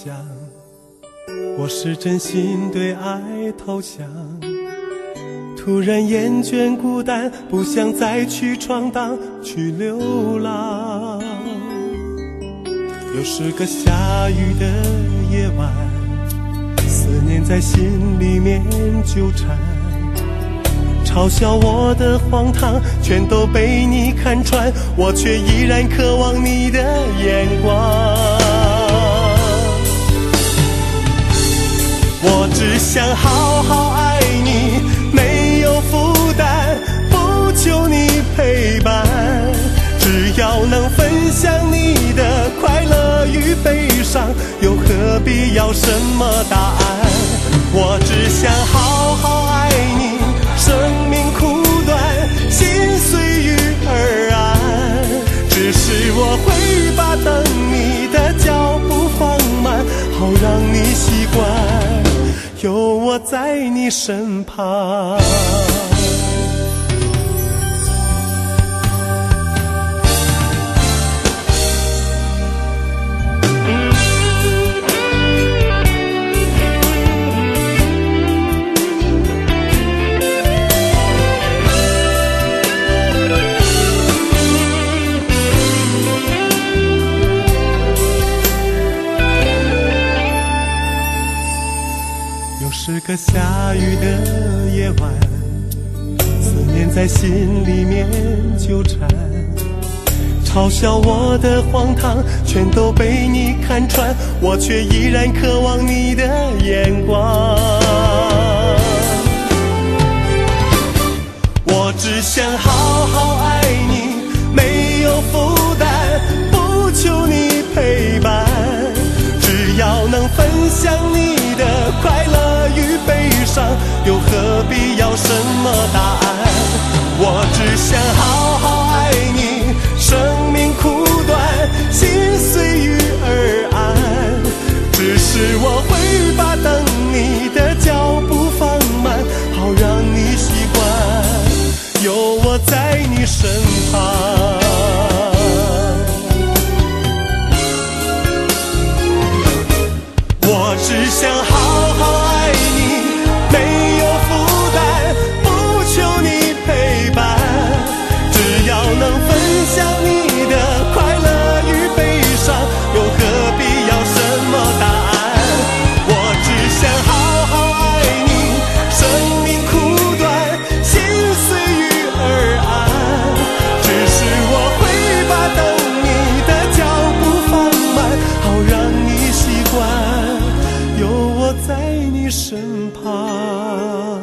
想，我是真心对爱投降，突然厌倦孤单，不想再去闯荡，去流浪。又是个下雨的夜晚，思念在心里面纠缠，嘲笑我的荒唐全都被你看穿，我却依然渴望你的眼光。我只想好好爱你，没有负担，不求你陪伴，只要能分享你的快乐与悲伤，又何必要什么答案。我只想好好爱你，生命苦短，心随遇而安，只是我会把等你的脚步放慢，好让你习惯有我在你身旁。是个下雨的夜晚，思念在心里面纠缠，嘲笑我的荒唐全都被你看穿，我却依然渴望你的眼光。我只想好好爱你，没有负担，不求你陪伴，只要能分享你的快乐与悲伤，又何必要什么答案。我只想好好爱你，生命苦短，心随遇而安，只是我会把等你的脚步放慢，好让你习惯有我在你身旁。我只想好好爱你，没有负担，不求你陪伴，只要能分享你的快乐与悲伤，又何必要什么答案。我只想好好爱你，生命苦短，心随遇而安，只是我会把等你的脚步放慢，好让你习惯有我在你身旁。